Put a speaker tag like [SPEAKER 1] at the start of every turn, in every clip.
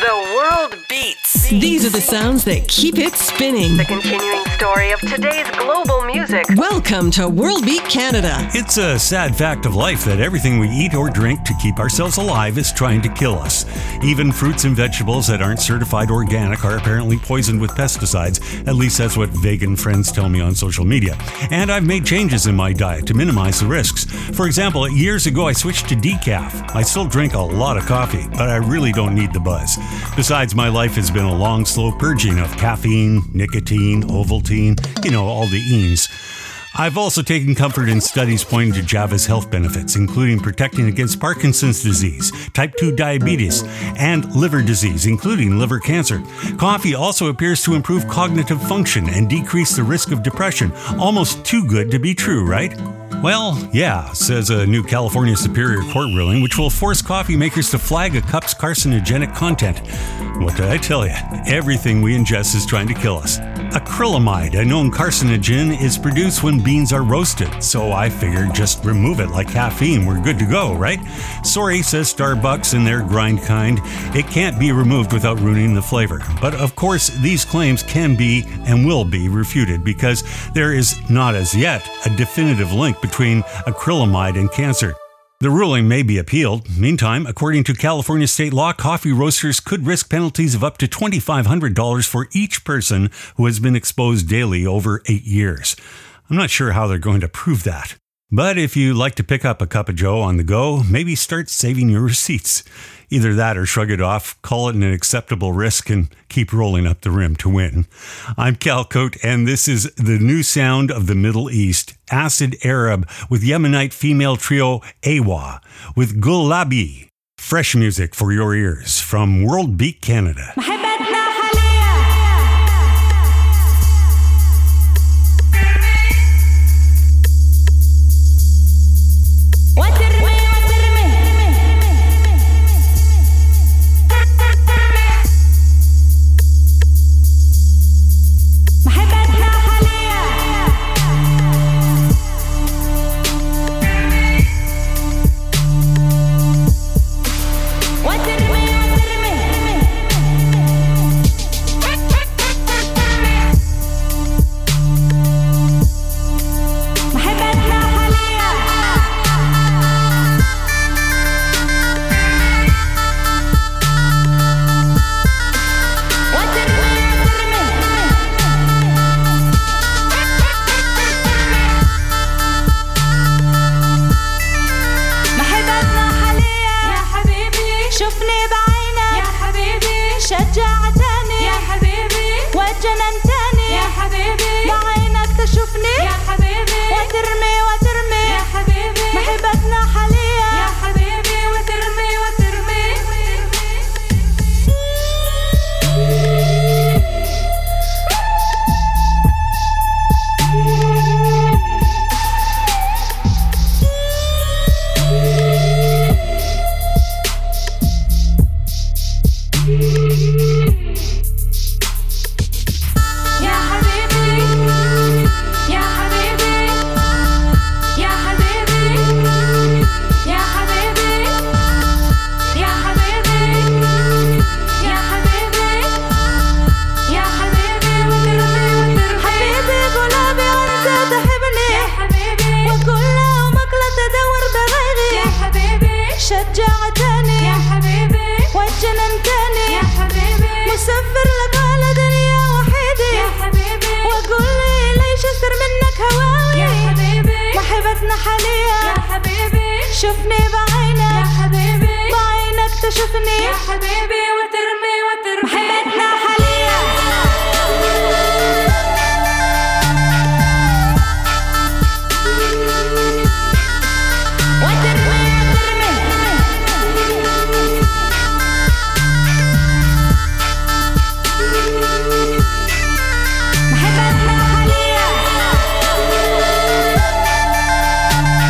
[SPEAKER 1] The world beats.
[SPEAKER 2] These are the sounds that keep it spinning.
[SPEAKER 1] The continuing story of today's global music.
[SPEAKER 2] Welcome to World Beat Canada.
[SPEAKER 3] It's a sad fact of life that everything we eat or drink to keep ourselves alive is trying to kill us. Even fruits and vegetables that aren't certified organic are apparently poisoned with pesticides. At least that's what vegan friends tell me on social media. And I've made changes in my diet to minimize the risks. For example, years ago I switched to decaf. I still drink a lot of coffee, but I really don't need the buzz. Besides, my life has been a long, slow purging of caffeine, nicotine, Ovaltine, all the enes. I've also taken comfort in studies pointing to Java's health benefits, including protecting against Parkinson's disease, type 2 diabetes, and liver disease, including liver cancer. Coffee also appears to improve cognitive function and decrease the risk of depression. Almost too good to be true, right? Well, yeah, says a new California Superior Court ruling, which will force coffee makers to flag a cup's carcinogenic content. What did I tell you? Everything we ingest is trying to kill us. Acrylamide, a known carcinogen, is produced when beans are roasted, so I figured just remove it like caffeine. We're good to go, right? Sorry, says Starbucks in their grind kind. It can't be removed without ruining the flavor. But of course, these claims can be and will be refuted because there is not as yet a definitive link between acrylamide and cancer. The ruling may be appealed. Meantime, according to California state law, coffee roasters could risk penalties of up to $2,500 for each person who has been exposed daily over 8 years. I'm not sure how they're going to prove that. But if you like to pick up a cup of joe on the go, maybe start saving your receipts. Either that or shrug it off, call it an acceptable risk, and keep rolling up the rim to win. I'm Cal Cote, and this is the new sound of the Middle East, Acid Arab, with Yemenite female trio Awa, with Gulabi. Fresh music for your ears from World Beat Canada.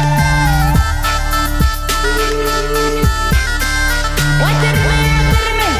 [SPEAKER 4] وترمي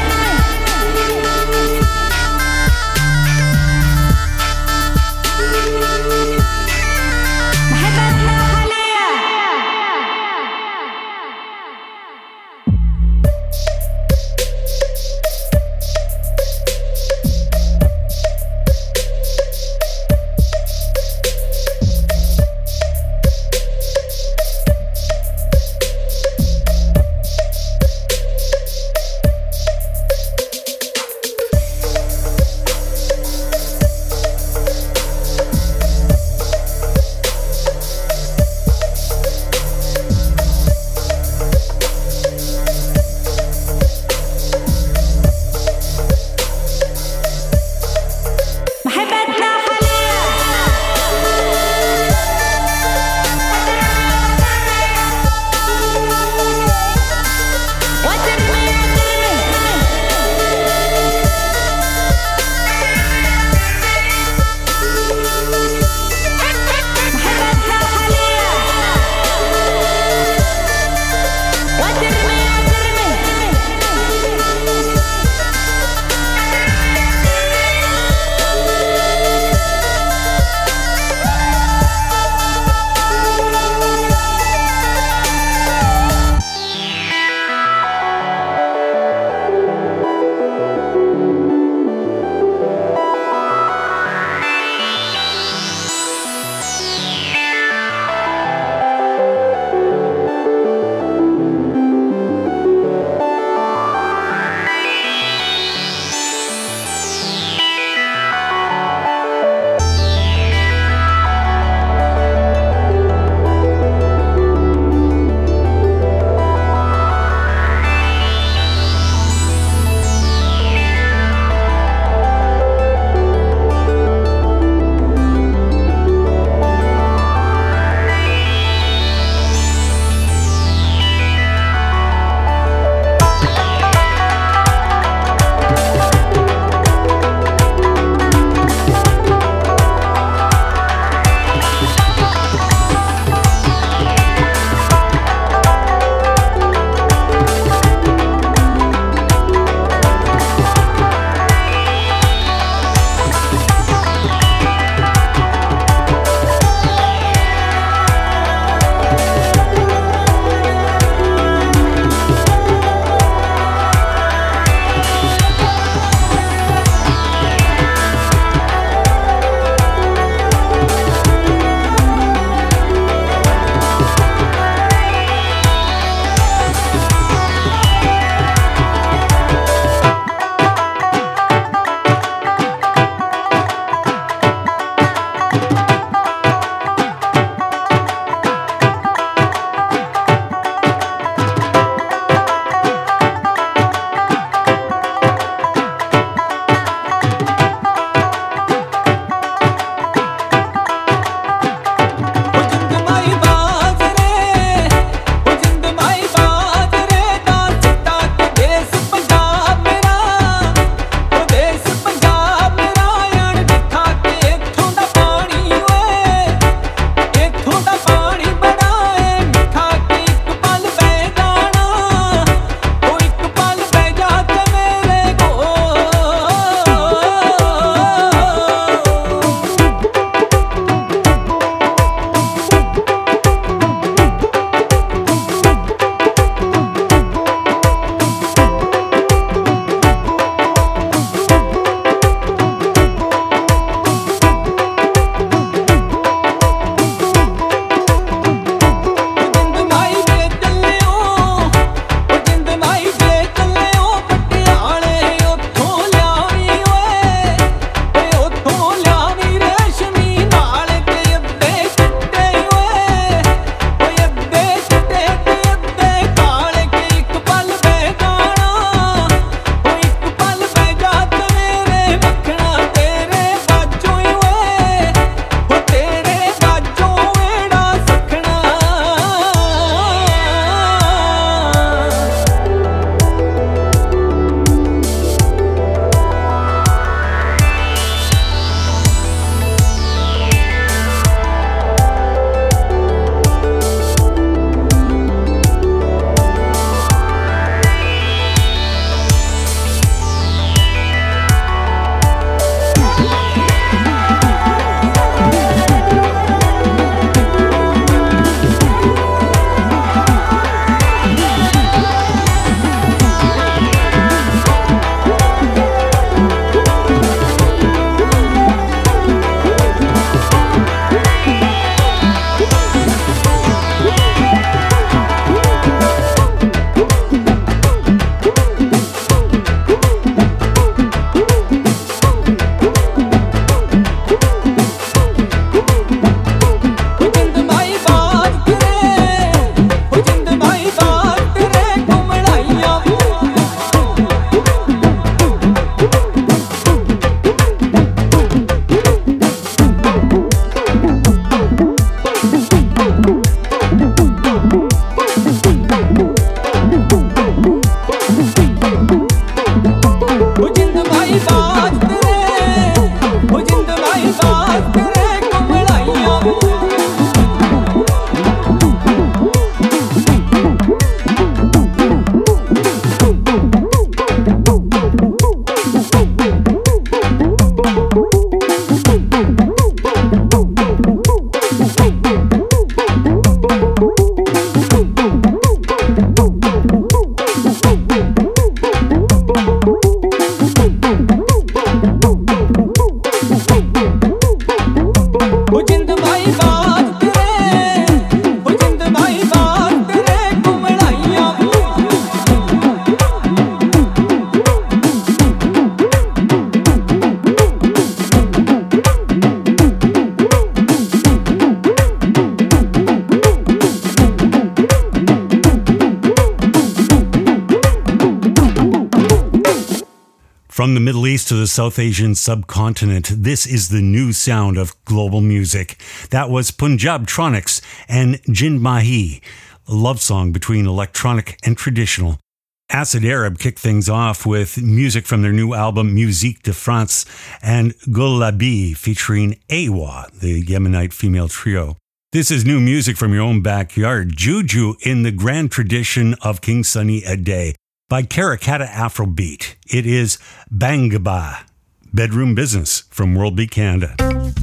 [SPEAKER 3] From the Middle East to the South Asian subcontinent, this is the new sound of global music. That was Punjab Tronics and Jind Mahi, a love song between electronic and traditional. Acid Arab kicked things off with music from their new album Musique de France and Gulabi featuring Awa, the Yemenite female trio. This is new music from your own backyard, Juju in the grand tradition of King Sunny Ade by Karakata Afrobeat. It is Bangaba, Bedroom Business from World Beat Canada.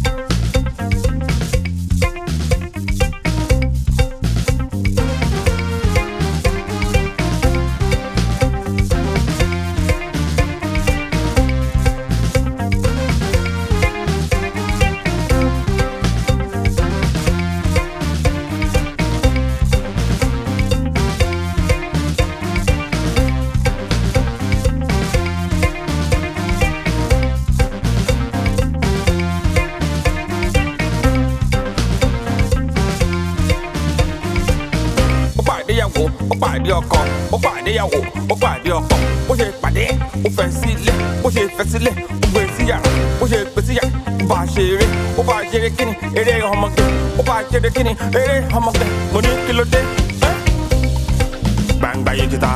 [SPEAKER 4] Bang by your guitar.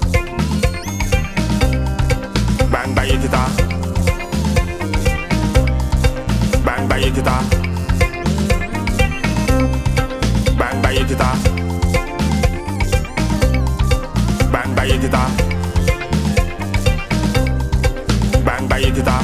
[SPEAKER 4] Bang by your guitar. Bang by your guitar. Bang by your guitar. Bang by your guitar. Bang by your guitar.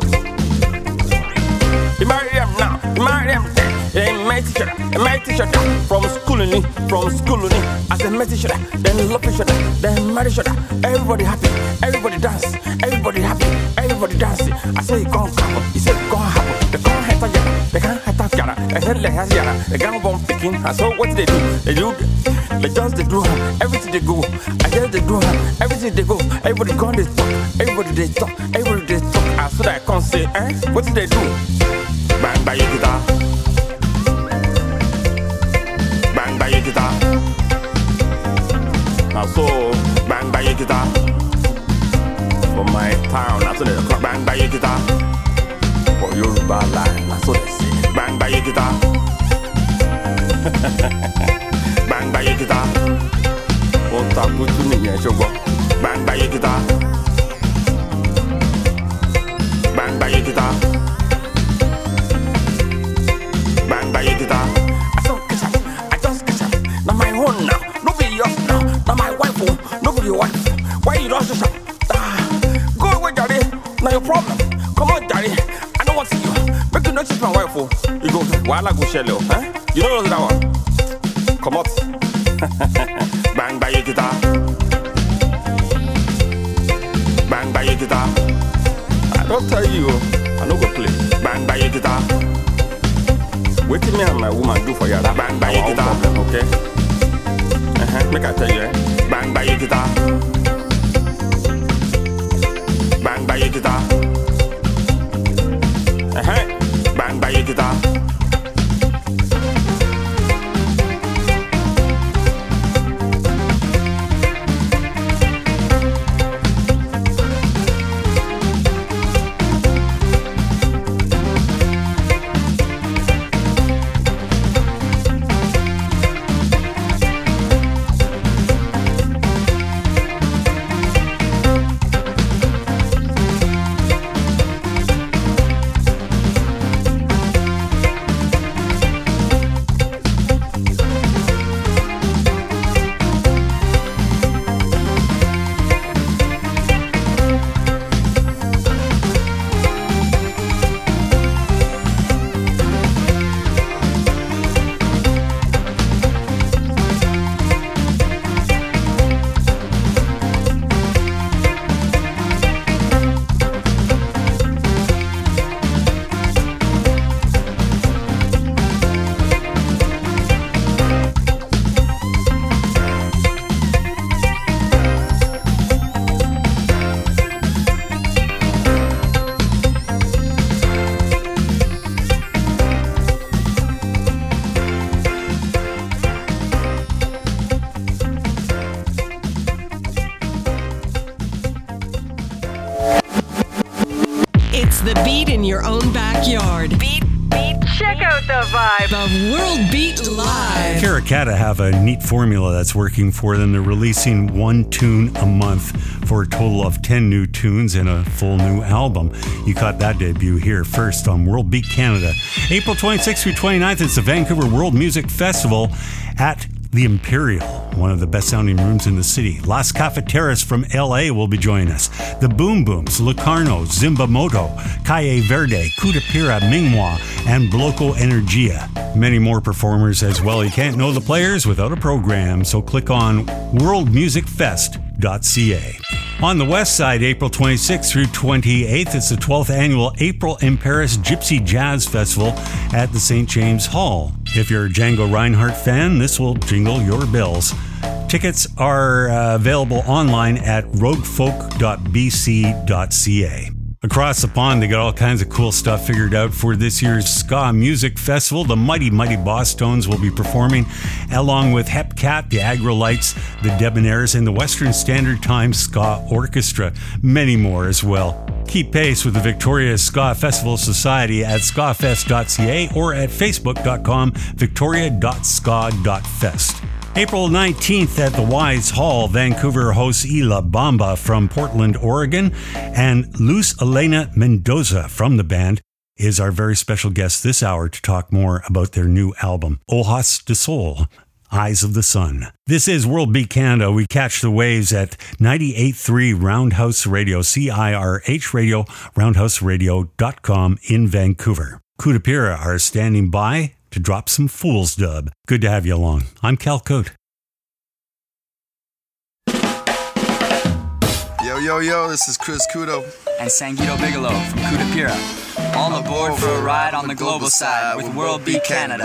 [SPEAKER 4] You marry them now, you marry them then. They ain't met each other, from schooling. As they met each other, then love each other, then marry each other. Everybody happy, everybody dance, everybody happy, everybody dancing. I say it gon' happen, he said it gon' happen. They can't have yada, they can't have yada. They said they have yada, they can't bomb picking. And so what they do? They just they do everything they go. I guess they do everything they go. Everybody gone they talk, everybody they talk, everybody they talk. And so that I can't say, what did they do? Bang by your guitar. Bang by your guitar. Now so bang by your guitar. For my town, that's what they call bang by your guitar. For Yoruba land, that's what they say. Bang by your guitar. Bang by your guitar. Won't talk to me, yeah, sure. Bang by your guitar. Bang by your guitar. Bang by your guitar. I just catch up. Now my own now, no be yours now. Now my wife, no be your wife. Why you don't just go away, daddy. Now your problem. Come on, daddy. I don't want to see you. Make you not cheat my wife. You go, while I go shell you, huh? You don't know that one. Come out. Bang by your guitar. Bang by your guitar. I don't tell you, I don't go play. Bang by your guitar. Wait till me and my woman do for you. Bang by your guitar, problem, okay? Make I tell you, bang by your guitar. Bang by your guitar. Bang by your guitar.
[SPEAKER 2] the beat in your own backyard.
[SPEAKER 1] Beat. Check out the vibe.
[SPEAKER 2] The World Beat Live.
[SPEAKER 3] Karikata have a neat formula that's working for them. They're releasing one tune a month for a total of 10 new tunes and a full new album. You caught that debut here first on World Beat Canada. April 26th through 29th, it's the Vancouver World Music Festival at the Imperial, one of the best-sounding rooms in the city. Las Cafeteras from LA will be joining us. The Boom Booms, Locarno, Zimbamoto, Calle Verde, Kutapira, Mingwa, and Bloco Energia. Many more performers as well. You can't know the players without a program, so click on worldmusicfest.ca. On the west side, April 26th through 28th, it's the 12th annual April in Paris Gypsy Jazz Festival at the St. James Hall. If you're a Django Reinhardt fan, this will jingle your bells. Tickets are available online at roguefolk.bc.ca. Across the pond, they got all kinds of cool stuff figured out for this year's Ska Music Festival. The Mighty Boss Tones will be performing, along with Hepcat, the Agrolites, the Debonaires, and the Western Standard Time Ska Orchestra. Many more as well. Keep pace with the Victoria Ska Festival Society at skafest.ca or at facebook.com victoria.ska.fest. April 19th at the Wise Hall, Vancouver hosts Ila Bamba from Portland, Oregon, and Luz Elena Mendoza from the band is our very special guest this hour to talk more about their new album, Ojos de Sol, Eyes of the Sun. This is World Beat Canada. We catch the waves at 98.3 Roundhouse Radio, CIRH Radio, roundhouseradio.com in Vancouver. Kutapira are standing by to drop some Fool's Dub. Good to have you along. I'm Cal Cote.
[SPEAKER 5] Yo, this is Chris Kudo
[SPEAKER 6] and Sangito Bigelow from Kutapira. All aboard for a ride on the global side with World Beat Canada.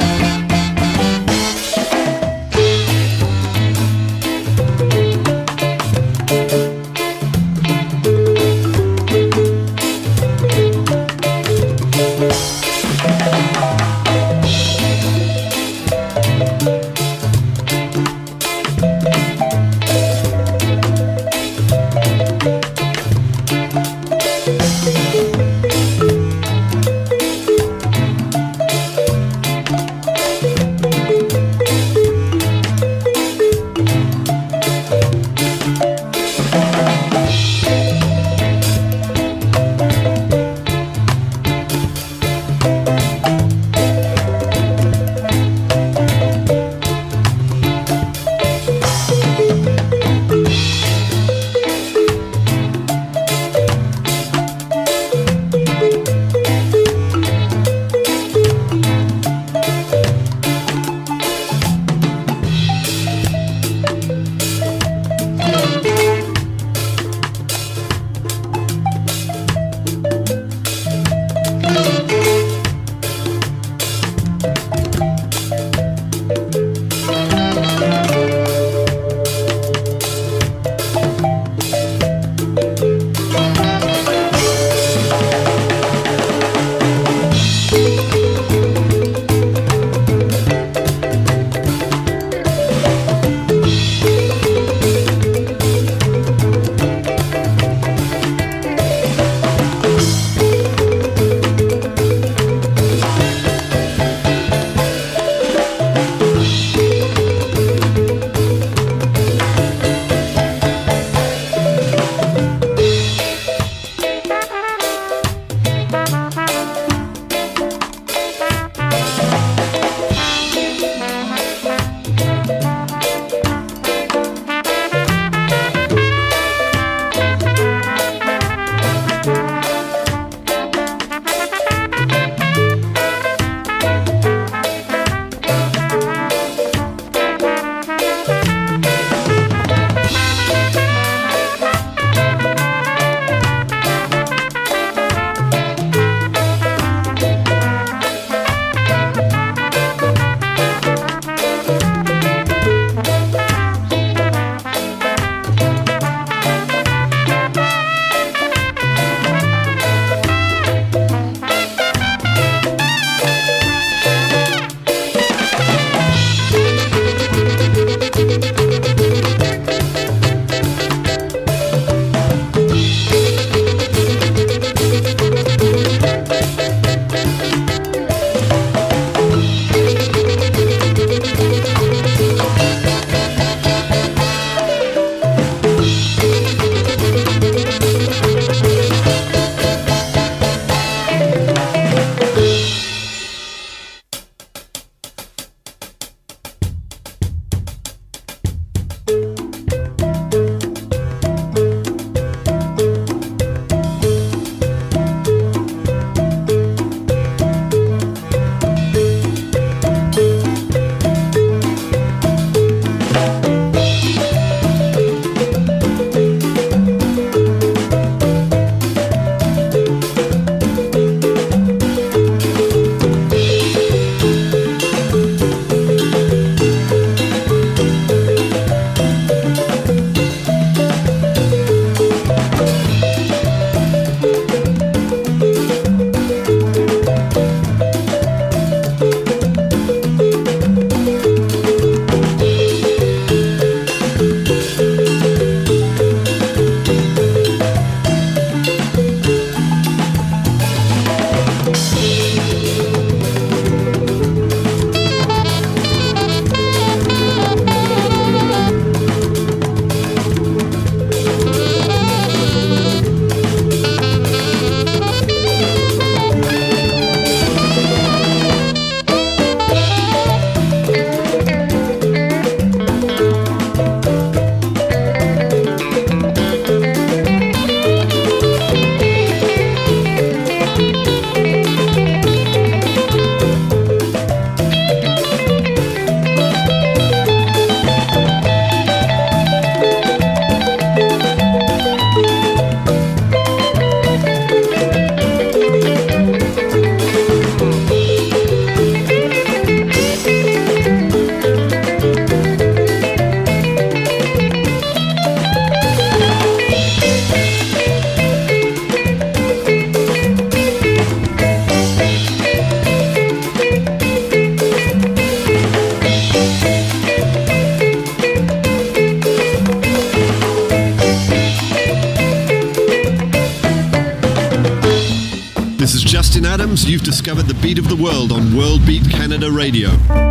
[SPEAKER 7] This is Justin Adams. You've discovered the beat of the world on World Beat Canada Radio.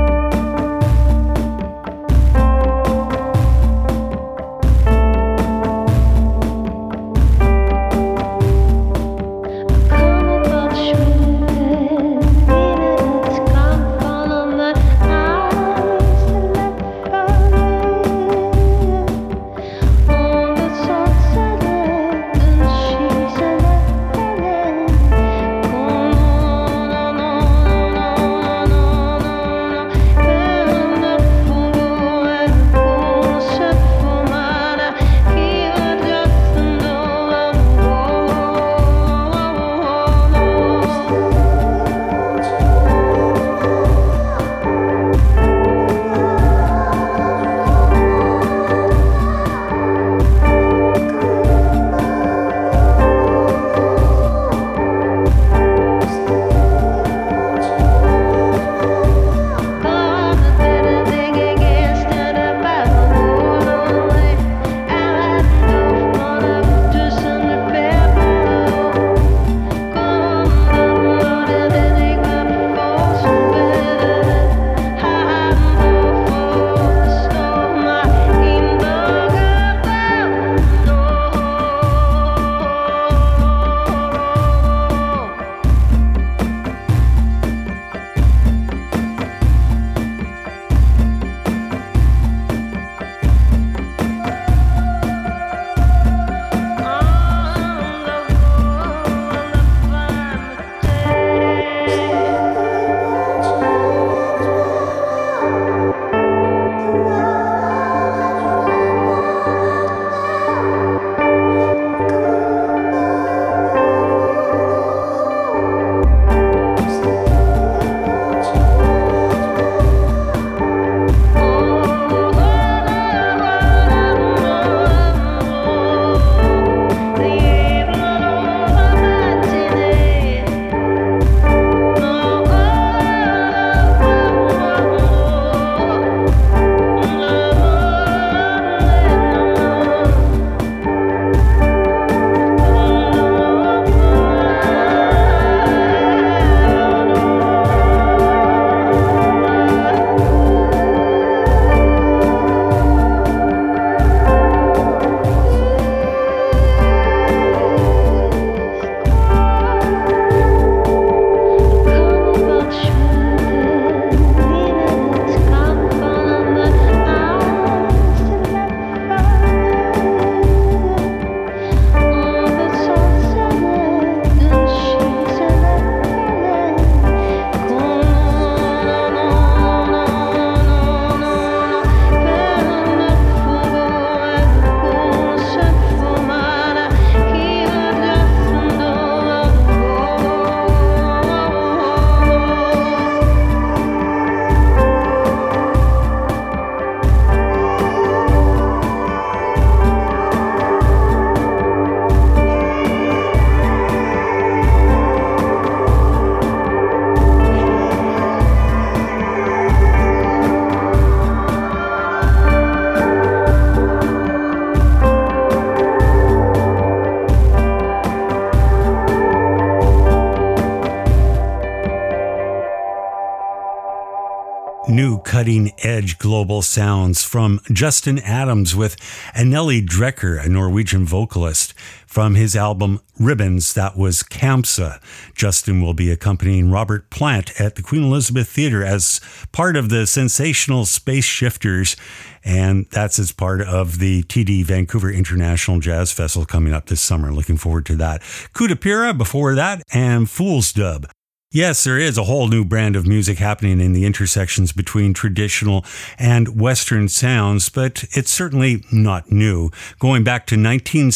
[SPEAKER 3] New cutting-edge global sounds from Justin Adams with Anneli Drecker, a Norwegian vocalist. From his album Ribbons, that was Kamsa. Justin will be accompanying Robert Plant at the Queen Elizabeth Theatre as part of the Sensational Space Shifters, and that's as part of the TD Vancouver International Jazz Festival coming up this summer. Looking forward to that. Kudapira before that, and Fool's Dub. Yes, there is a whole new brand of music happening in the intersections between traditional and Western sounds, but it's certainly not new. Going back to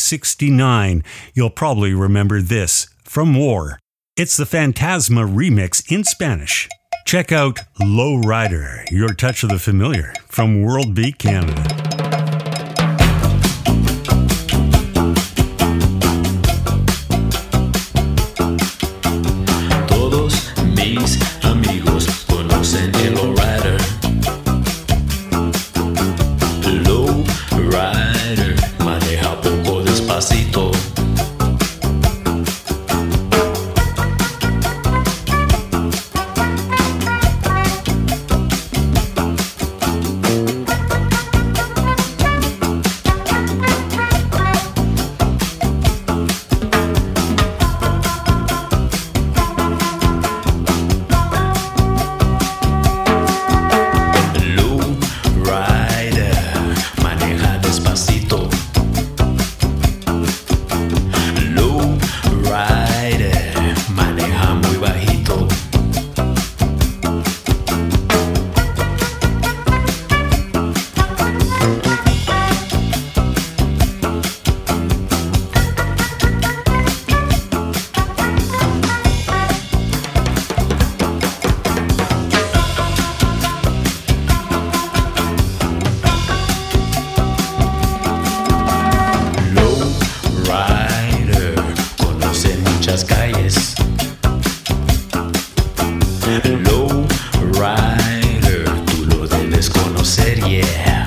[SPEAKER 3] 1969, you'll probably remember this from War. It's the Phantasma remix in Spanish. Check out Low Rider, your touch of the familiar, from World Beat Canada.
[SPEAKER 8] muchas calles. Low Rider, tú lo debes conocer, yeah.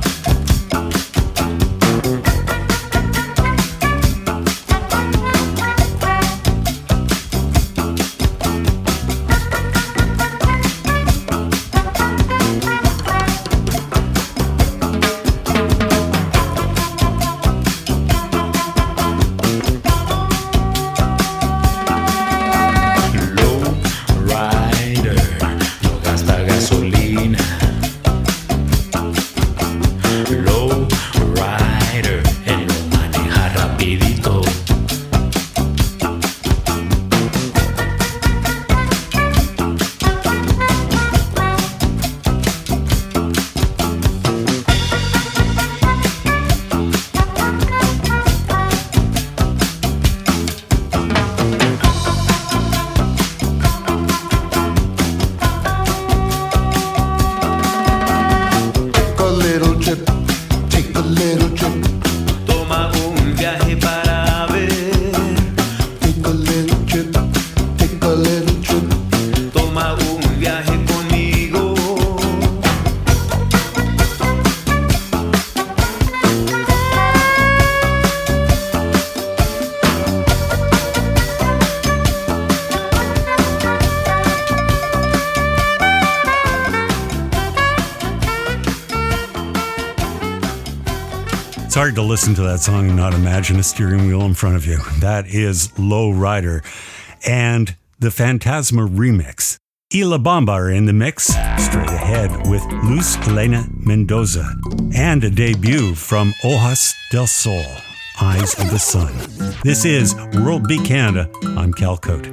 [SPEAKER 3] It's hard to listen to that song and not imagine a steering wheel in front of you. That is Low Rider and the Phantasma remix. Y La Bamba are in the mix, straight ahead with Luz Helena Mendoza, and a debut from Ojos del Sol, Eyes of the Sun. This is World Beat Canada. I'm Cal Cote.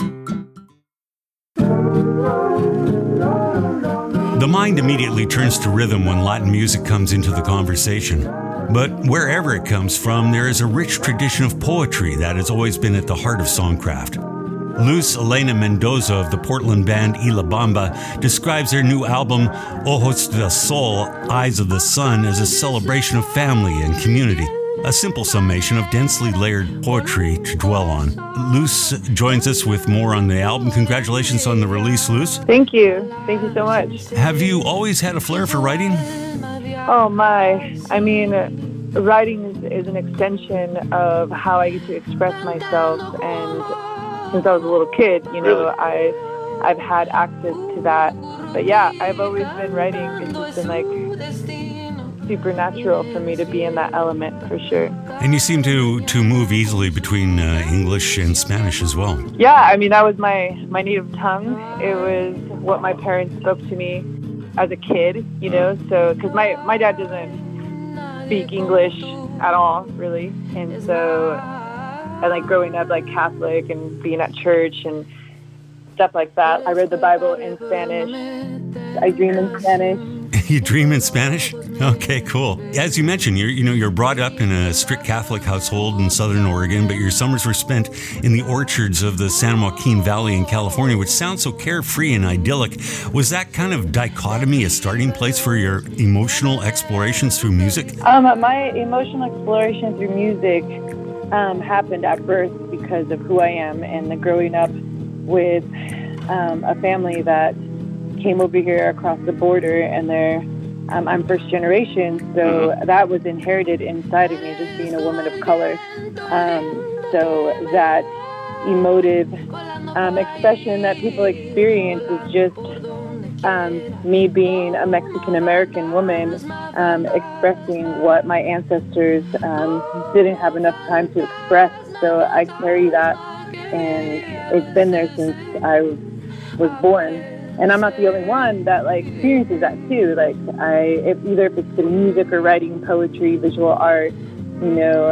[SPEAKER 3] The mind immediately turns to rhythm when Latin music comes into the conversation. But wherever it comes from, there is a rich tradition of poetry that has always been at the heart of songcraft. Luz Helena Mendoza of the Portland band Y La Bamba describes their new album, Ojos del Sol, Eyes of the Sun, as a celebration of family and community, a simple summation of densely layered poetry to dwell on. Luz joins us with more on the album. Congratulations on the release, Luz.
[SPEAKER 9] Thank you. Thank you so much.
[SPEAKER 3] Have you always had a flair for writing?
[SPEAKER 9] Oh my. I mean, writing is an extension of how I get to express myself, and since I was a little kid, you know, I've had access to that. But yeah, I've always been writing. It's just been like supernatural for me to be in that element, for sure.
[SPEAKER 3] And you seem to move easily between English and Spanish as well.
[SPEAKER 9] Yeah, I mean, that was my native tongue. It was what my parents spoke to me as a kid, you know, so because my dad doesn't speak English at all, really. And so I like growing up like Catholic and being at church and stuff like that. I read the Bible in Spanish. I dream in Spanish.
[SPEAKER 3] You dream in Spanish? Okay, cool. As you mentioned, you're brought up in a strict Catholic household in Southern Oregon, but your summers were spent in the orchards of the San Joaquin Valley in California, which sounds so carefree and idyllic. Was that kind of dichotomy a starting place for your emotional explorations through music?
[SPEAKER 9] My emotional exploration through music happened at birth because of who I am, and the growing up with a family that came over here across the border, and I'm first generation, so that was inherited inside of me, just being a woman of color. So that emotive expression that people experience is just me being a Mexican-American woman expressing what my ancestors didn't have enough time to express. So I carry that, and it's been there since I was born. And I'm not the only one that like experiences that too. Like if it's through music or writing, poetry, visual art, you know,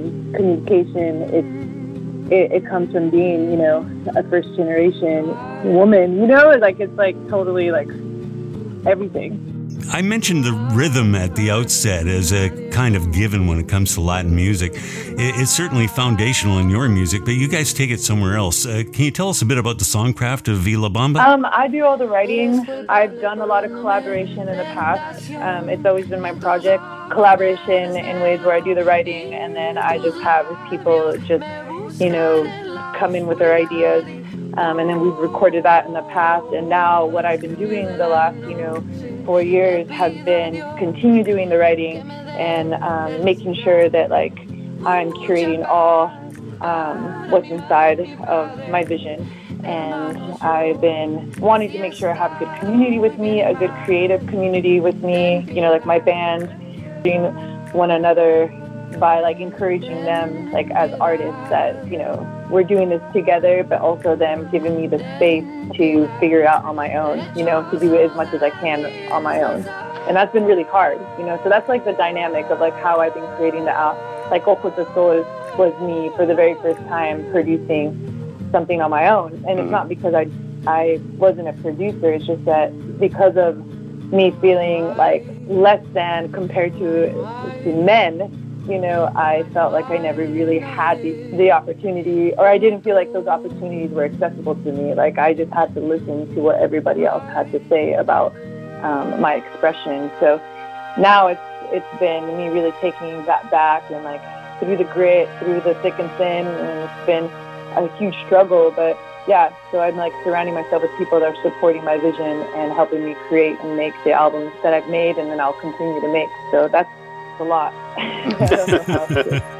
[SPEAKER 9] communication. It comes from being, you know, a first generation woman. You know, like it's like totally like everything.
[SPEAKER 3] I mentioned the rhythm at the outset as a kind of given when it comes to Latin music. It's certainly foundational in your music, but you guys take it somewhere else. Can you tell us a bit about the songcraft of Y La Bamba?
[SPEAKER 9] I do all the writing. I've done a lot of collaboration in the past. It's always been my project. Collaboration in ways where I do the writing, and then I just have people just, you know, come in with their ideas. And then we've recorded that in the past. And now what I've been doing the last, 4 years has been continue doing the writing and making sure that like I'm curating all what's inside of my vision. And I've been wanting to make sure I have a good community with me, a good creative community with me, like my band, doing one another by like encouraging them like as artists that, we're doing this together, but also them giving me the space to figure it out on my own, to do it as much as I can on my own. And that's been really hard, so that's like the dynamic of like how I've been creating the album. Like Ojo de Sol was me for the very first time producing something on my own. And it's not because I wasn't a producer, it's just that because of me feeling like less than compared to men, I felt like I never really had the opportunity, or I didn't feel like those opportunities were accessible to me. Like I just had to listen to what everybody else had to say about my expression. So now it's been me really taking that back and like through the grit, through the thick and thin, and it's been a huge struggle. But yeah, so I'm like surrounding myself with people that are supporting my vision and helping me create and make the albums that I've made, and then I'll continue to make. So that's a lot. I don't know how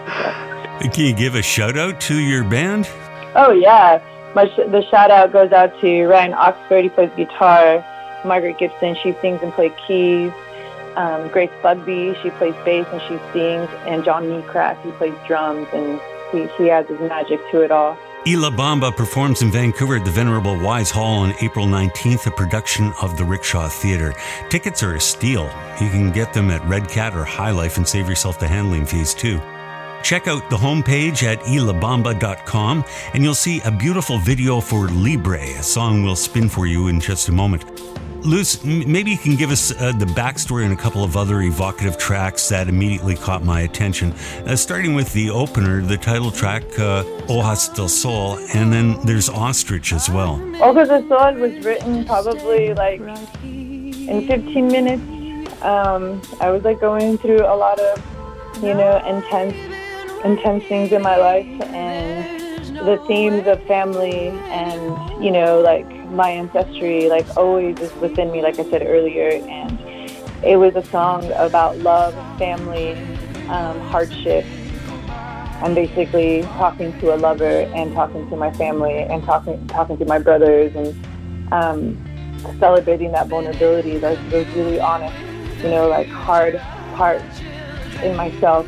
[SPEAKER 9] to.
[SPEAKER 3] Can you give a shout out to your band?
[SPEAKER 9] Oh yeah, the shout out goes out to Ryan Oxford. He plays guitar. Margaret Gibson, she sings and plays keys. Grace Bugby, she plays bass and she sings. And John Neecraft, he plays drums, and he adds his magic to it all.
[SPEAKER 3] Y La Bamba performs in Vancouver at the Venerable Wise Hall on April 19th, a production of the Rickshaw Theatre. Tickets are a steal. You can get them at Red Cat or High Life and save yourself the handling fees too. Check out the homepage at ylabamba.com and you'll see a beautiful video for Libre, a song we'll spin for you in just a moment. Luz, maybe you can give us the backstory and a couple of other evocative tracks that immediately caught my attention. Starting with the opener, the title track, Hojas del Sol, and then there's Ostrich as well.
[SPEAKER 9] Hojas del Sol was written probably like in 15 minutes. I was like going through a lot of, intense things in my life, and the themes of family and, like my ancestry, like always is within me, like I said earlier. And it was a song about love, family, hardship. I'm basically talking to a lover and talking to my family and talking to my brothers and celebrating that vulnerability. That was really honest, like hard parts in myself,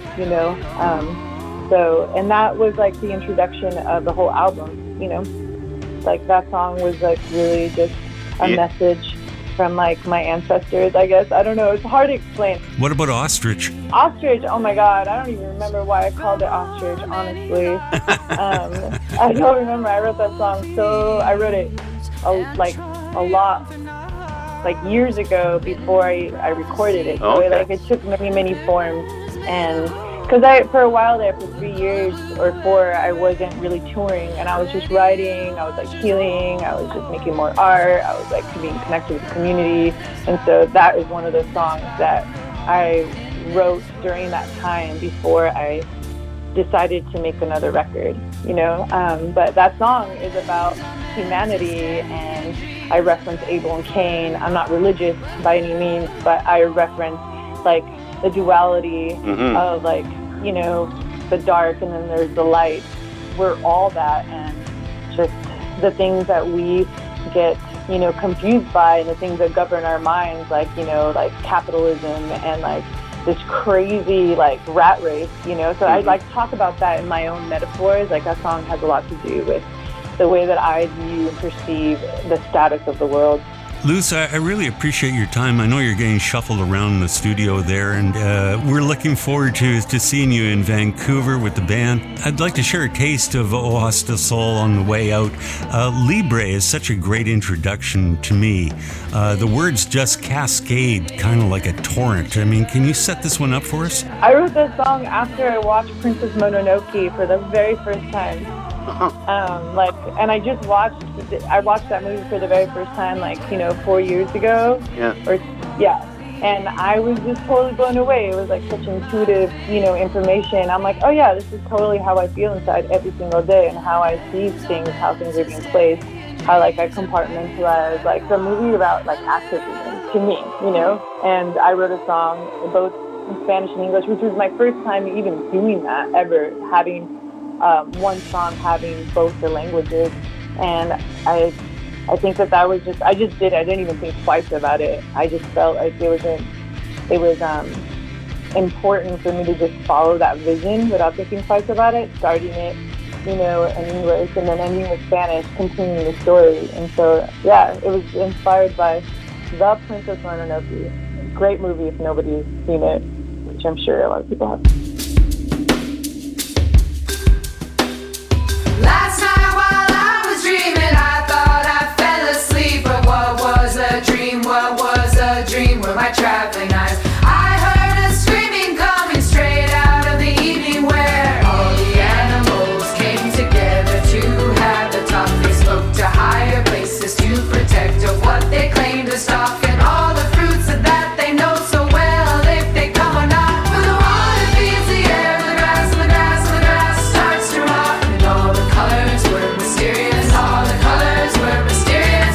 [SPEAKER 9] So, and that was like the introduction of the whole album, like that song was like really just a message from like my ancestors, I guess. I don't know. It's hard to explain.
[SPEAKER 3] What about Ostrich?
[SPEAKER 9] Ostrich, oh my God. I don't even remember why I called it Ostrich, honestly. I don't remember. I wrote that song. I wrote it a lot, like years ago before I recorded it. So it took many, many forms. And because for a while there, for 3 years or 4, I wasn't really touring, and I was just writing, I was like healing, I was just making more art, I was like being connected with the community. And so that is one of those songs that I wrote during that time before I decided to make another record, But that song is about humanity, and I reference Abel and Cain. I'm not religious by any means, but I reference like the duality of like, the dark and then there's the light. We're all that, and just the things that we get, confused by, and the things that govern our minds, like, like capitalism and like this crazy like rat race, So I like talk about that in my own metaphors. Like that song has a lot to do with the way that I view and perceive the status of the world.
[SPEAKER 3] Luz, I really appreciate your time. I know you're getting shuffled around the studio there, and we're looking forward to seeing you in Vancouver with the band. I'd like to share a taste of Hojas del Sol on the way out. Libre is such a great introduction to me. The words just cascade kind of like a torrent. I mean, can you set this one up for us?
[SPEAKER 9] I wrote this song after I watched Princess Mononoke for the very first time. And I just watched that movie for the very first time, 4 years ago. And I was just totally blown away. It was like such intuitive, information. I'm like, oh yeah, this is totally how I feel inside every single day, and how I see things, how things are being placed, how like I compartmentalize. Like the movie about like activism to me, And I wrote a song both in Spanish and English, which was my first time even doing that ever, having one song having both the languages. And I think that was just, I just did it. I didn't even think twice about it. I just felt like it was important for me to just follow that vision without thinking twice about it, starting it, in English, and then ending with Spanish, continuing the story. And so, yeah, it was inspired by The Princess Mononoke. Great movie if nobody's seen it, which I'm sure a lot of people have.
[SPEAKER 10] Last night while I was dreaming, I thought I fell asleep. But what was a dream? What was a dream? Were my traveling eyes? I heard a screaming coming straight out of the evening, where all the animals came together to have the talk. They spoke to higher places to protect of what they claimed to stalk, and all the fruits of that they know so well, if they come or not. When the water feeds the air, the grass, and the grass, and the grass starts to rot, and all the colors were mysterious, all the colors were mysterious.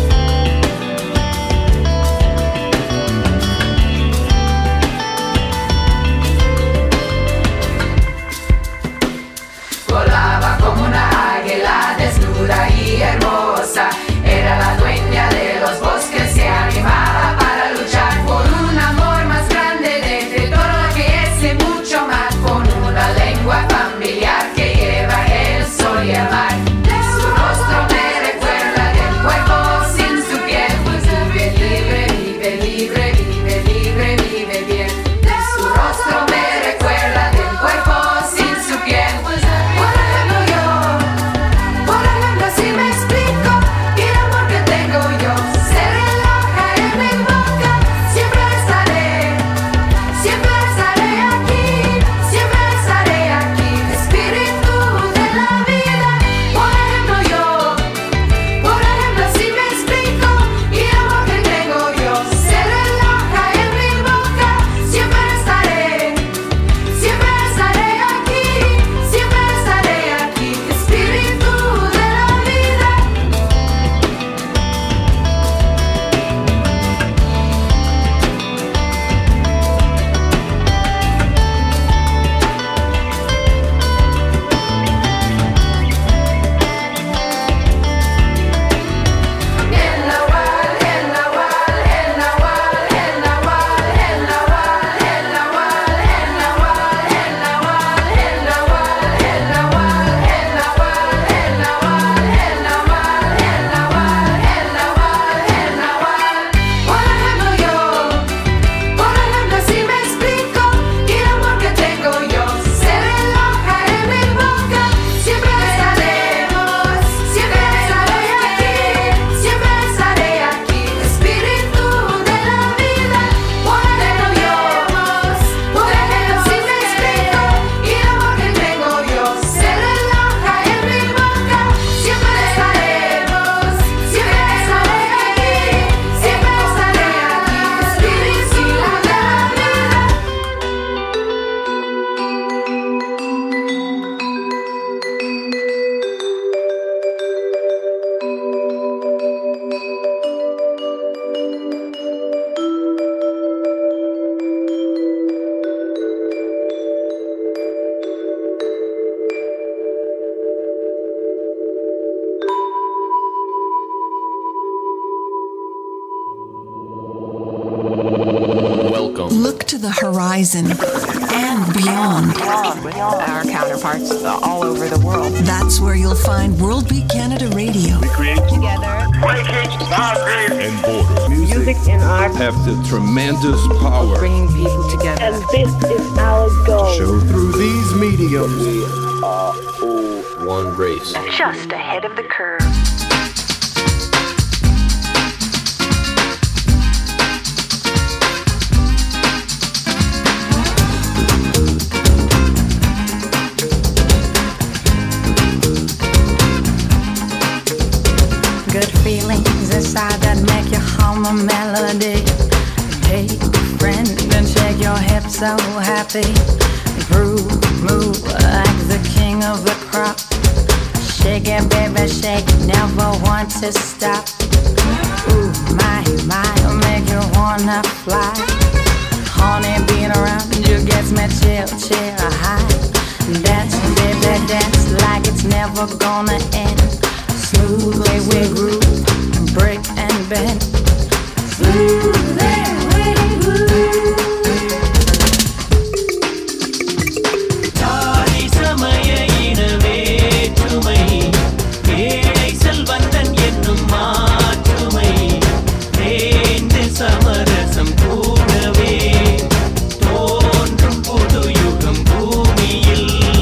[SPEAKER 10] Volaba como una águila desnuda y hermosa, era la dueña de los bosques, se animaba para luchar por un amor más grande de entre todo lo que es y mucho más, con una lengua familiar que lleva el sol y el mar. Su rostro me recuerda del cuerpo sin su piel, pues vive libre, vive libre, vive libre, vive bien. Su rostro me recuerda del cuerpo sin su piel. Por ejemplo, si me explico, y el amor que tengo yo se relaja en mi boca. Siempre estaré aquí, espíritu de la vida. Por ejemplo, si me explico, y el amor que tengo yo se relaja en mi boca. Siempre estaré aquí, espíritu de la vida. El nahual, el nahual, el nahual, el nahual, el nahual, el nahual, el nahual, el nahual, el nahual, el nahual, el nahual, el nahual, el nahual, el nahual, el nahual, el nahual. Por ejemplo, si me explico, y el amor que tengo yo se relaja en mi boca. Siempre estaré aquí, espíritu de la vida. Por ejemplo, si me explico, y el amor que tengo yo se relaja en mi boca. Siempre estaré aquí, espíritu de la vida.
[SPEAKER 2] Look to the horizon and beyond.
[SPEAKER 1] Our counterparts all over the world.
[SPEAKER 2] That's where you'll find World Beat Canada Radio.
[SPEAKER 1] Together.
[SPEAKER 11] And borders.
[SPEAKER 9] Music and art
[SPEAKER 11] Have the tremendous power.
[SPEAKER 1] Bringing people together.
[SPEAKER 9] and this is our goal.
[SPEAKER 11] Show through these mediums. We are all one race.
[SPEAKER 1] Just ahead of the curve.
[SPEAKER 10] Good feelings inside that make you hum a melody. Take
[SPEAKER 12] so happy. Groove, move like the king of the crop. Shake it, baby, shake it, never want to stop. Ooh, my, I'll make you wanna fly. Honey, being around you gets me chill, high. Dance, baby, dance like it's never gonna end. Smoothly we groove, break and bend. Smoothly we groove.
[SPEAKER 8] தாடி சமய இனவேற்றுமை ஏழை செல்வந்தன் என்னும் மாற்றுமை தேர்ந்து சமரசம் கூடவே தோன்றும் புது யுகம் பூமியில்.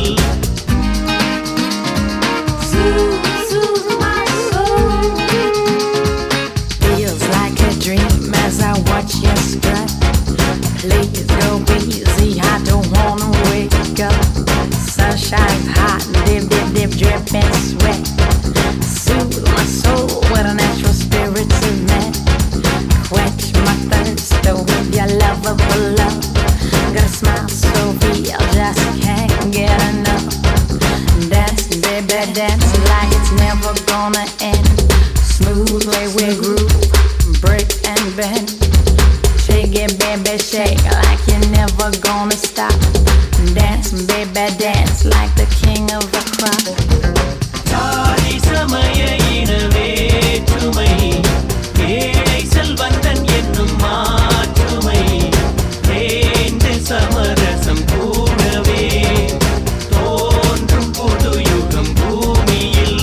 [SPEAKER 12] Feels like a dream as I watch you strut. Please go easy, I don't wanna wake up. Sunshine's hot, dip, dip, dip, dripping sweat. Soothe my soul with a natural spirits of men. Quench my thirst with your lovable love. Got a smile so real, just can't get enough. Dance, baby, dance like it's never gonna end. Smoothly we groove, break and bend. Shake it, baby, shake like you're never gonna stop. Dance, baby, dance like the king of the crop.
[SPEAKER 8] தாடி சமய இனவேற்றுமை ஏழை செல்வந்தன் என்னும் மாற்றுமை தேர்ந்து சமரசம் கூடவே தோன்றும் புது யுகம் பூமியில்.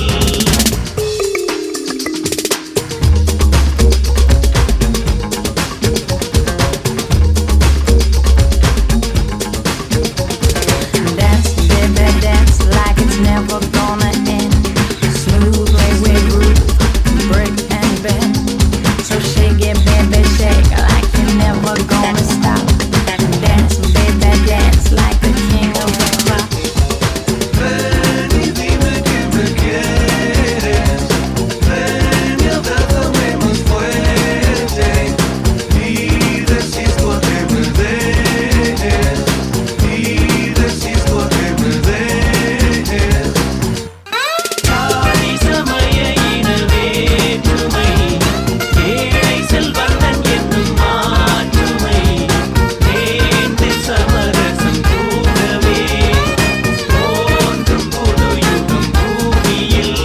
[SPEAKER 12] Dance, baby, dance like it's never gonna end. Smoothly we groove, break and bend. So shake it, baby, shake like you're never gonna stop. Dance, baby, dance like the king of the crop.
[SPEAKER 8] Ven y dime que me quieres, ven y abrázame más fuerte y resisto a que me dejes, y resisto a que me dejes. தாடி சமய இனவேற்றுமை ஏழை செல்வந்தன் என்னும் மாற்றுமை தேர்ந்து சமரசம் கூடவே தோன்றும் புது யுகம் பூமியில்.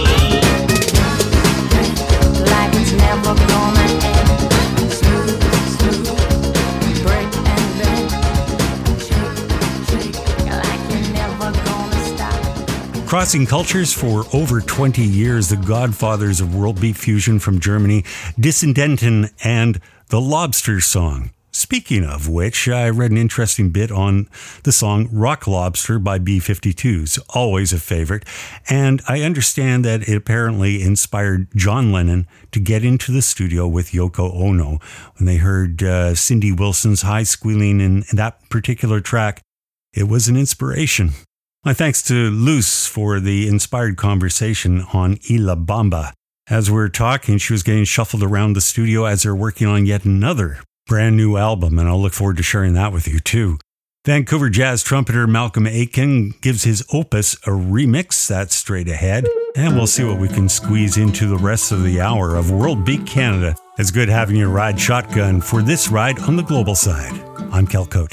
[SPEAKER 12] Like it's never gonna end. Smooth, smooth, break and bend. Shake, shake, like you're never gonna stop.
[SPEAKER 3] Crossing cultures for over 20 years, the godfathers of world beat fusion from Germany, Dissidenten and the Lobster Song. Speaking of which, I read an interesting bit on the song Rock Lobster by B-52s, always a favorite, and I understand that it apparently inspired John Lennon to get into the studio with Yoko Ono when they heard Cindy Wilson's high squealing in that particular track. It was an inspiration. My thanks to Luce for the inspired conversation on Ila Bamba. As we were talking, she was getting shuffled around the studio as they're working on yet another brand new album, and I'll look forward to sharing that with you too. Vancouver jazz trumpeter Malcolm Aiken gives his opus a remix. That's straight ahead, and we'll see what we can squeeze into the rest of the hour of World Beat Canada. It's good having you ride shotgun for this ride on the global side. I'm Kel Cote.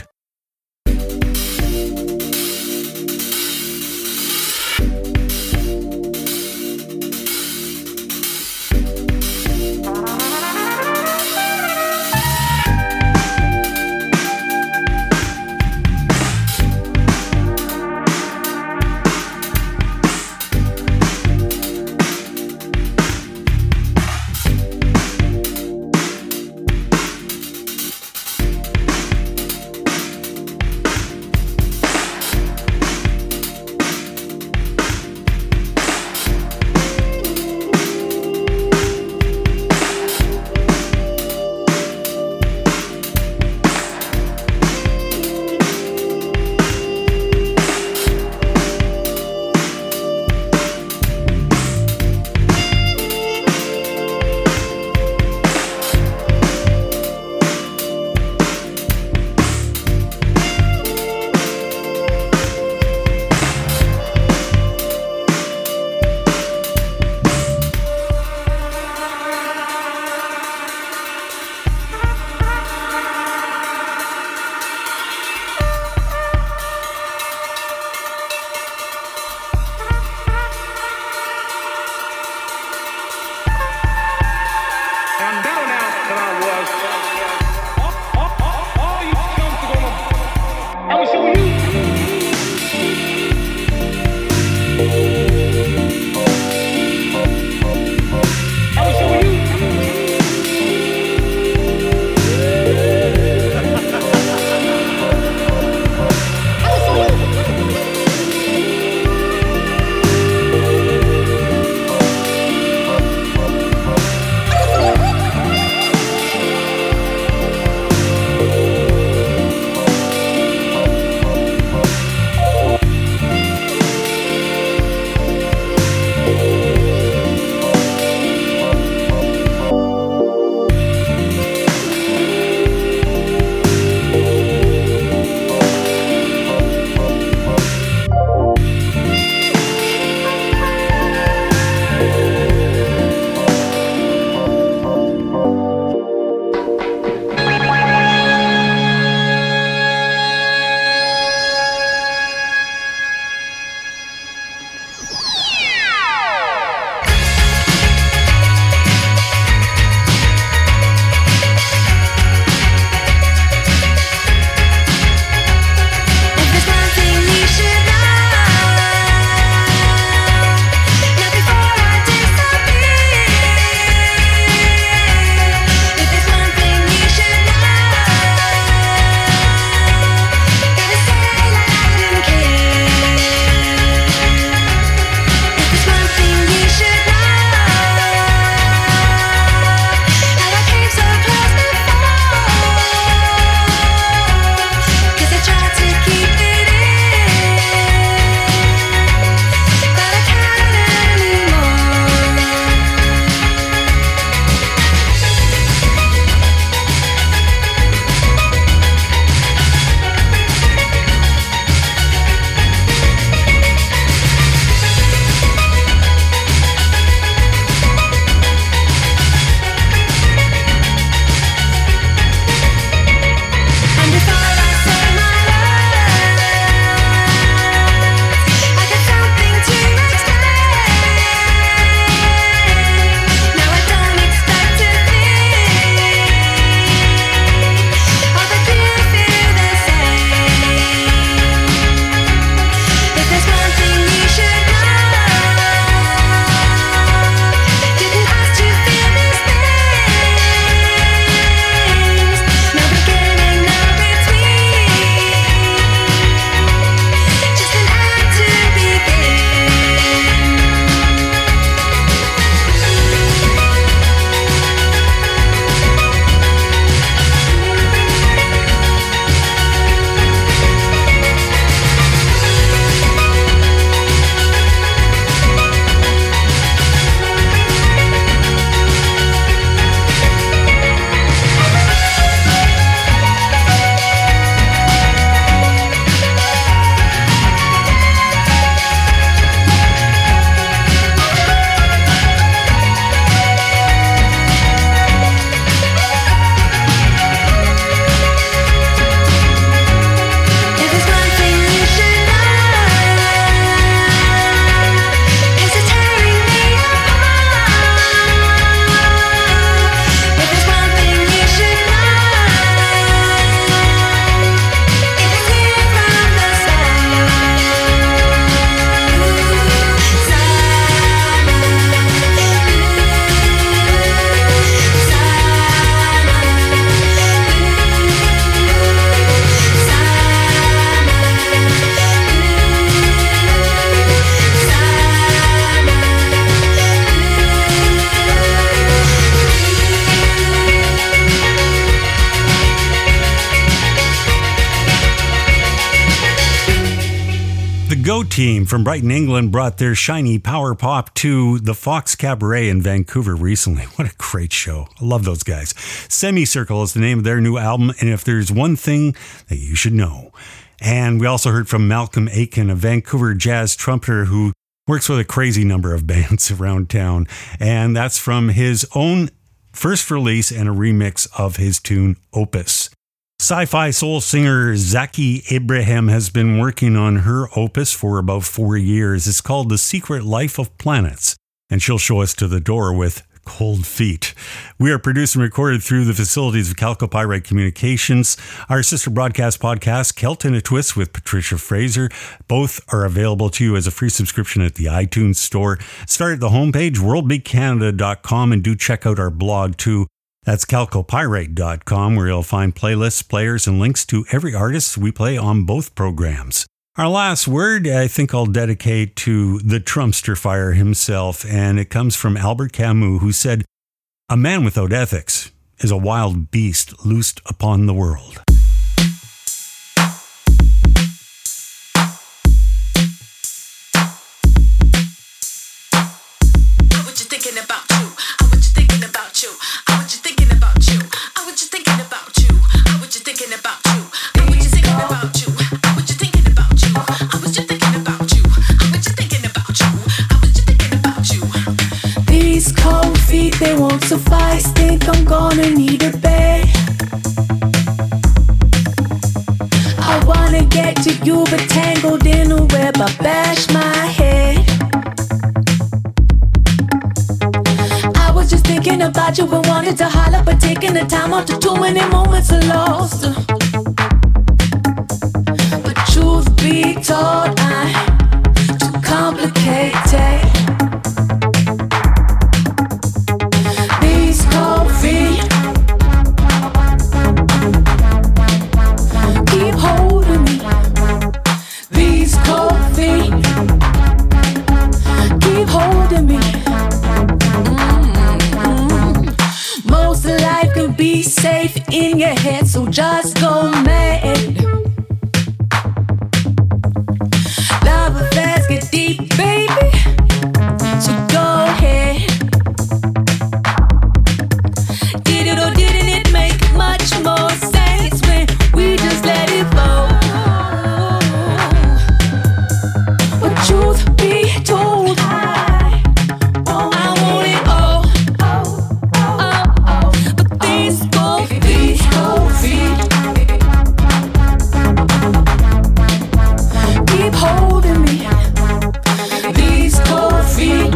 [SPEAKER 3] Team from Brighton, England brought their shiny power pop to the Fox Cabaret in Vancouver recently. What a great show. I love those guys. Semicircle is the name of their new album, and if there's one thing that you should know. And we also heard from Malcolm Aiken, a Vancouver jazz trumpeter who works with a crazy number of bands around town. And that's from his own first release and a remix of his tune Opus. Sci-fi soul singer Zaki Ibrahim has been working on her opus for about 4 years. It's called The Secret Life of Planets, and she'll show us to the door with Cold Feet. We are produced and recorded through the facilities of Calcopyrite Communications. Our sister broadcast podcast, Kelton a Twist with Patricia Fraser, both are available to you as a free subscription at the iTunes store. Start at the homepage, worldbeatcanada.com, and do check out our blog too. That's calcopyrite.com, where you'll find playlists, players, and links to every artist we play on both programs. Our last word, I think I'll dedicate to the Trumpster fire himself, and it comes from Albert Camus, who said, "A man without ethics is a wild beast loosed upon the world."
[SPEAKER 13] What you thinking about you? What you thinking about you? What you thinking about you? What you thinking about you? What you thinking about you? What you thinking about you? What you thinking about you? What you thinking about you? What you thinking about you? What you thinking about you?
[SPEAKER 14] These cold feet, they won't suffice. Think I'm gonna need a bed. I wanna get to you, but tangled in a web, I bash my head. Just thinking about you and wanted to holler, but taking the time out to too many moments are lost. But truth be told, I'm too complicated. These cold feet keep holding me. These cold feet keep holding me. Most of life can be safe in your head, so just go mad. Love affairs get deep, baby, so go ahead. Did it or didn't it make much more sense when we just let it flow? But truth be told, I want it all. These cold feet keep holding me. These cold feet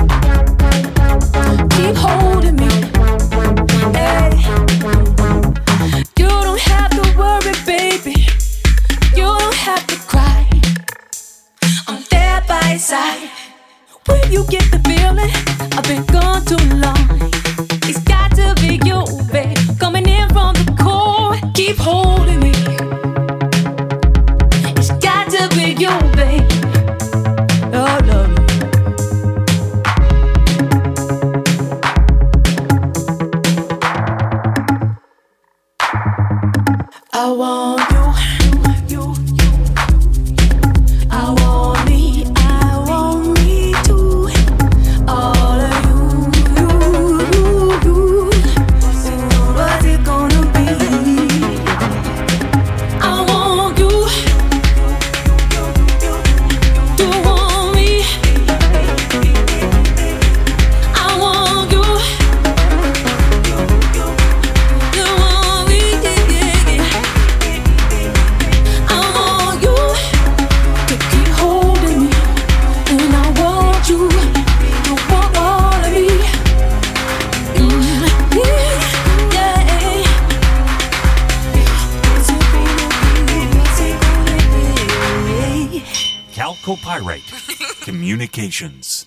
[SPEAKER 14] keep holding me. Hey. You don't have to worry, baby. You don't have to cry. I'm there by your side. When you get the feeling, I've been gone too long. It's got to be you, babe, coming in from the core. Keep holding me. It's got to be you, babe. Oh, love me. I want you. I want me. I want me too. All of you. What's it gonna be? I want you. You want me. I want you. You want me. I want you to keep holding me, and I want you to want all of me.
[SPEAKER 3] Calcopyrite Communications.